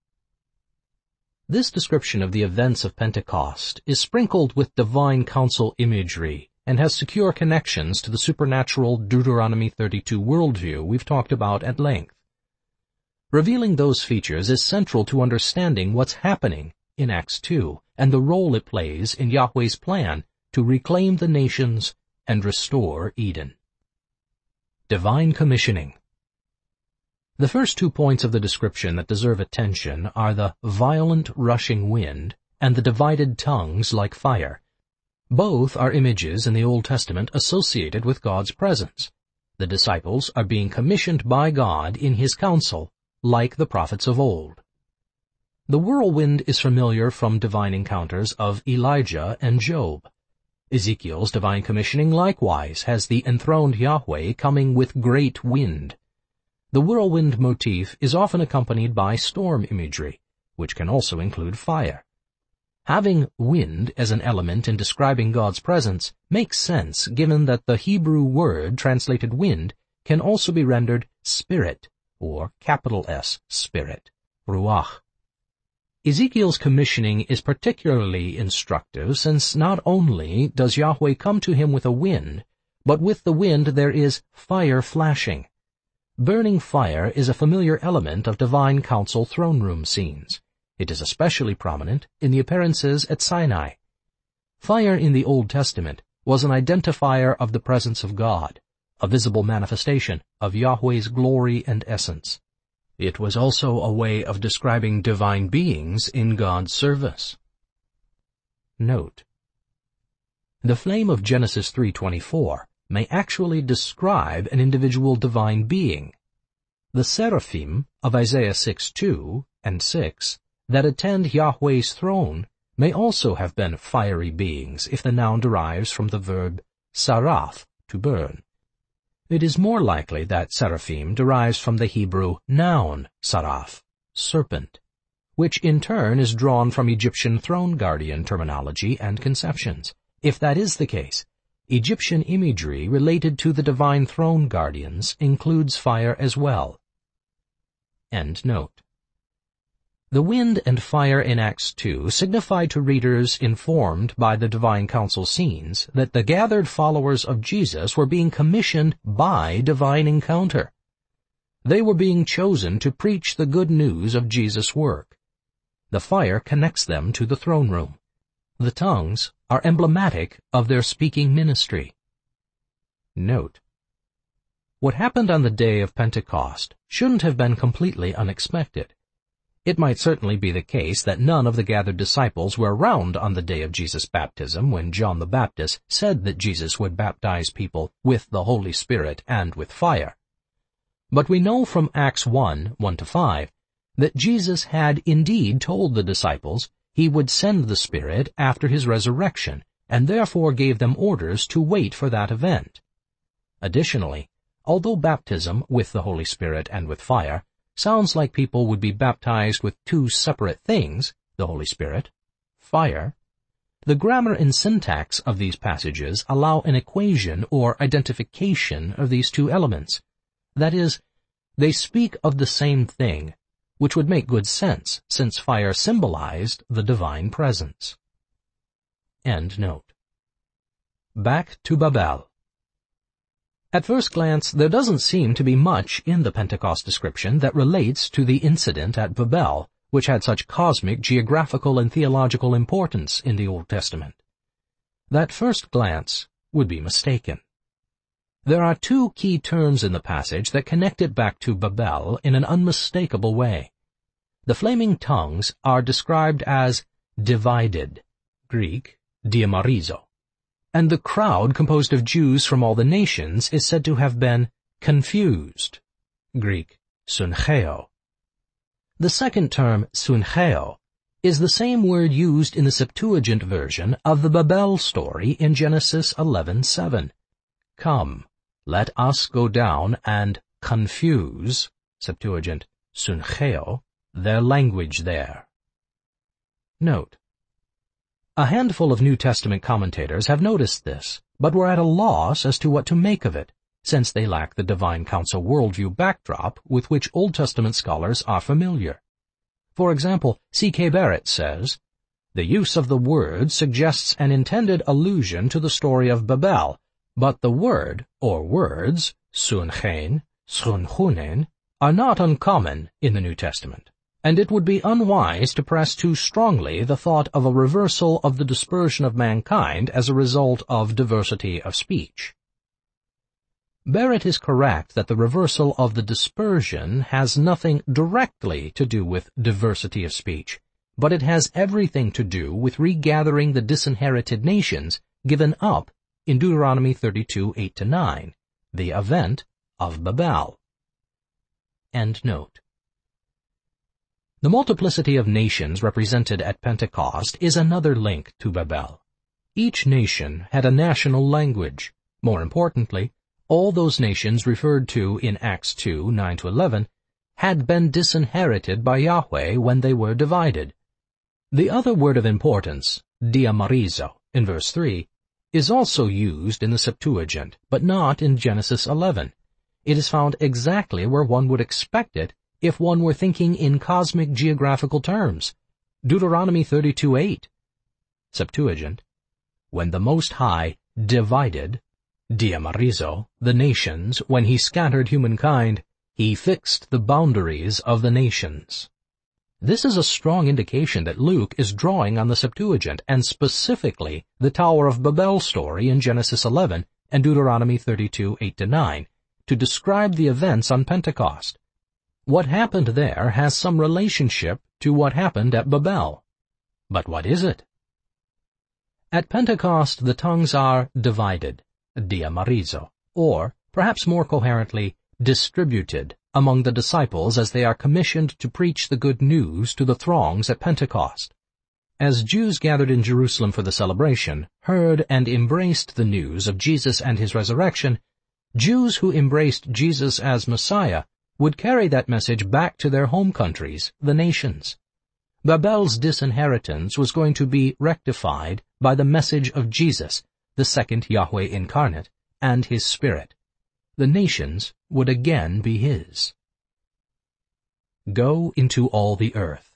This description of the events of Pentecost is sprinkled with divine counsel imagery and has secure connections to the supernatural Deuteronomy thirty-two worldview we've talked about at length. Revealing those features is central to understanding what's happening in Acts two and the role it plays in Yahweh's plan to reclaim the nations and restore Eden. Divine Commissioning. The first two points of the description that deserve attention are the violent rushing wind and the divided tongues like fire. Both are images in the Old Testament associated with God's presence. The disciples are being commissioned by God in his counsel, like the prophets of old. The whirlwind is familiar from divine encounters of Elijah and Job. Ezekiel's divine commissioning likewise has the enthroned Yahweh coming with great wind. The whirlwind motif is often accompanied by storm imagery, which can also include fire. Having wind as an element in describing God's presence makes sense given that the Hebrew word translated wind can also be rendered spirit, or capital S, spirit, ruach. Ezekiel's commissioning is particularly instructive since not only does Yahweh come to him with a wind, but with the wind there is fire flashing. Burning fire is a familiar element of divine council throne room scenes. It is especially prominent in the appearances at Sinai. Fire in the Old Testament was an identifier of the presence of God, a visible manifestation of Yahweh's glory and essence. It was also a way of describing divine beings in God's service. Note: the flame of Genesis three twenty-four may actually describe an individual divine being. The seraphim of Isaiah six two and six that attend Yahweh's throne may also have been fiery beings if the noun derives from the verb saraf, to burn. It is more likely that seraphim derives from the Hebrew noun saraf, serpent, which in turn is drawn from Egyptian throne guardian terminology and conceptions. If that is the case, Egyptian imagery related to the divine throne guardians includes fire as well. End note. The wind and fire in Acts two signify to readers informed by the divine council scenes that the gathered followers of Jesus were being commissioned by divine encounter. They were being chosen to preach the good news of Jesus' work. The fire connects them to the throne room. The tongues are emblematic of their speaking ministry. Note: what happened on the day of Pentecost shouldn't have been completely unexpected. It might certainly be the case that none of the gathered disciples were around on the day of Jesus' baptism when John the Baptist said that Jesus would baptize people with the Holy Spirit and with fire. But we know from Acts one, one to five, that Jesus had indeed told the disciples he would send the Spirit after his resurrection, and therefore gave them orders to wait for that event. Additionally, although baptism with the Holy Spirit and with fire sounds like people would be baptized with two separate things, the Holy Spirit, fire, the grammar and syntax of these passages allow an equation or identification of these two elements. That is, they speak of the same thing, which would make good sense since fire symbolized the divine presence. End note. Back to Babel. At first glance, there doesn't seem to be much in the Pentecost description that relates to the incident at Babel, which had such cosmic, geographical, and theological importance in the Old Testament. That first glance would be mistaken. There are two key terms in the passage that connect it back to Babel in an unmistakable way. The flaming tongues are described as divided, Greek, diamarizo, and the crowd composed of Jews from all the nations is said to have been confused, Greek, suncheo. The second term, suncheo, is the same word used in the Septuagint version of the Babel story in Genesis eleven seven. Come, let us go down and confuse, Septuagint, suncheo, their language there. Note: a handful of New Testament commentators have noticed this, but were at a loss as to what to make of it, since they lack the divine council worldview backdrop with which Old Testament scholars are familiar. For example, C K Barrett says, the use of the word suggests an intended allusion to the story of Babel, but the word, or words, sunchein, sunchunen, are not uncommon in the New Testament, and it would be unwise to press too strongly the thought of a reversal of the dispersion of mankind as a result of diversity of speech. Barrett is correct that the reversal of the dispersion has nothing directly to do with diversity of speech, but it has everything to do with regathering the disinherited nations given up in Deuteronomy thirty-two, eight to nine, the event of Babel. End note. The multiplicity of nations represented at Pentecost is another link to Babel. Each nation had a national language. More importantly, all those nations referred to in Acts two, nine to eleven, had been disinherited by Yahweh when they were divided. The other word of importance, diamarizo, in verse three, is also used in the Septuagint, but not in Genesis eleven. It is found exactly where one would expect it if one were thinking in cosmic geographical terms. Deuteronomy thirty-two eight. Septuagint, when the Most High divided, diamarizo, the nations, when he scattered humankind, he fixed the boundaries of the nations. This is a strong indication that Luke is drawing on the Septuagint, and specifically the Tower of Babel story in Genesis eleven and Deuteronomy thirty-two eight to nine, to describe the events on Pentecost. What happened there has some relationship to what happened at Babel. But what is it? At Pentecost the tongues are divided, diamarizo, or, perhaps more coherently, distributed among the disciples as they are commissioned to preach the good news to the throngs at Pentecost. As Jews gathered in Jerusalem for the celebration, heard and embraced the news of Jesus and his resurrection, Jews who embraced Jesus as Messiah would carry that message back to their home countries, the nations. Babel's disinheritance was going to be rectified by the message of Jesus, the second Yahweh incarnate, and his Spirit. The nations would again be his. Go into all the earth.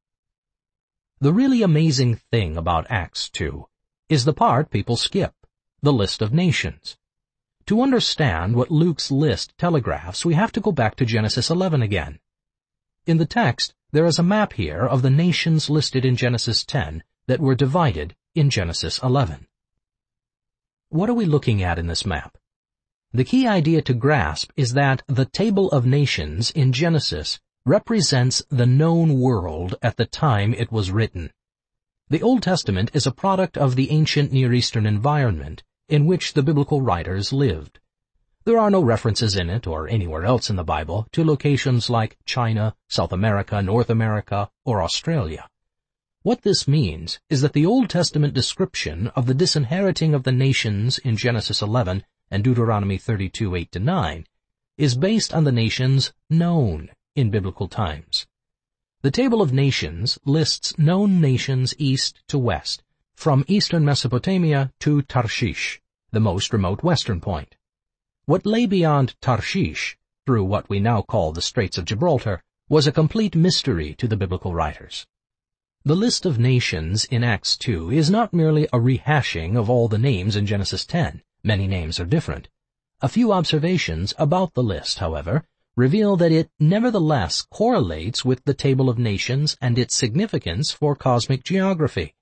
The really amazing thing about Acts two is the part people skip, the list of nations. To understand what Luke's list telegraphs, we have to go back to Genesis eleven again. In the text, there is a map here of the nations listed in Genesis ten that were divided in Genesis eleven. What are we looking at in this map? The key idea to grasp is that the table of nations in Genesis represents the known world at the time it was written. The Old Testament is a product of the ancient Near Eastern environment in which the biblical writers lived. There are no references in it or anywhere else in the Bible to locations like China, South America, North America, or Australia. What this means is that the Old Testament description of the disinheriting of the nations in Genesis eleven and Deuteronomy thirty-two eight to nine is based on the nations known in biblical times. The table of nations lists known nations east to west, from eastern Mesopotamia to Tarshish, the most remote western point. What lay beyond Tarshish, through what we now call the Straits of Gibraltar, was a complete mystery to the biblical writers. The list of nations in Acts two is not merely a rehashing of all the names in Genesis ten. Many names are different. A few observations about the list, however, reveal that it nevertheless correlates with the table of nations and its significance for cosmic geography.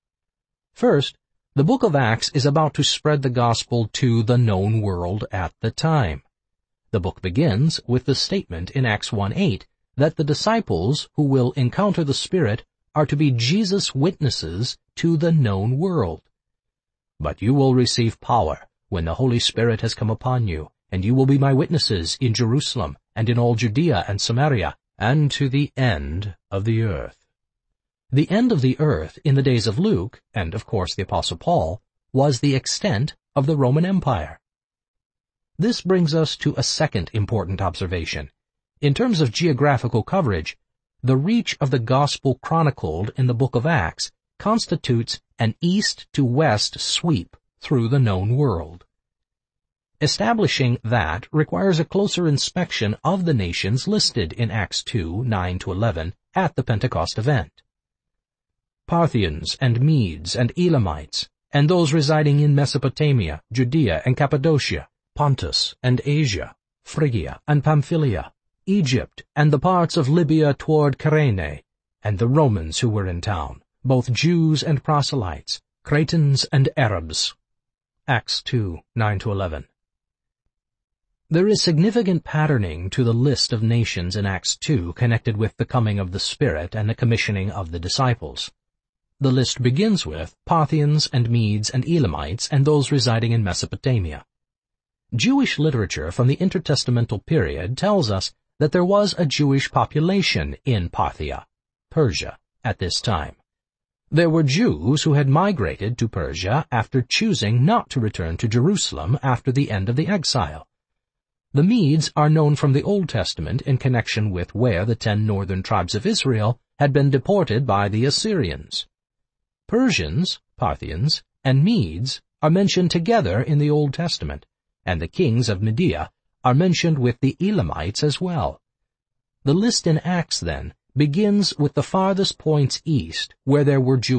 First, the book of Acts is about to spread the gospel to the known world at the time. The book begins with the statement in Acts one eight that the disciples who will encounter the Spirit are to be Jesus' witnesses to the known world. But you will receive power when the Holy Spirit has come upon you, and you will be my witnesses in Jerusalem and in all Judea and Samaria, and to the end of the earth. The end of the earth in the days of Luke, and of course the Apostle Paul, was the extent of the Roman Empire. This brings us to a second important observation. In terms of geographical coverage, the reach of the gospel chronicled in the book of Acts constitutes an east-to-west sweep through the known world. Establishing that requires a closer inspection of the nations listed in Acts two nine to eleven at the Pentecost event. Parthians and Medes and Elamites, and those residing in Mesopotamia, Judea and Cappadocia, Pontus and Asia, Phrygia and Pamphylia, Egypt and the parts of Libya toward Cyrene, and the Romans who were in town, both Jews and proselytes, Cretans and Arabs. Acts two nine to eleven. There is significant patterning to the list of nations in Acts two connected with the coming of the Spirit and the commissioning of the disciples. The list begins with Parthians and Medes and Elamites and those residing in Mesopotamia. Jewish literature from the intertestamental period tells us that there was a Jewish population in Parthia, Persia, at this time. There were Jews who had migrated to Persia after choosing not to return to Jerusalem after the end of the exile. The Medes are known from the Old Testament in connection with where the ten northern tribes of Israel had been deported by the Assyrians. Persians, Parthians, and Medes are mentioned together in the Old Testament, and the kings of Media are mentioned with the Elamites as well. The list in Acts, then, begins with the farthest points east where there were Jews.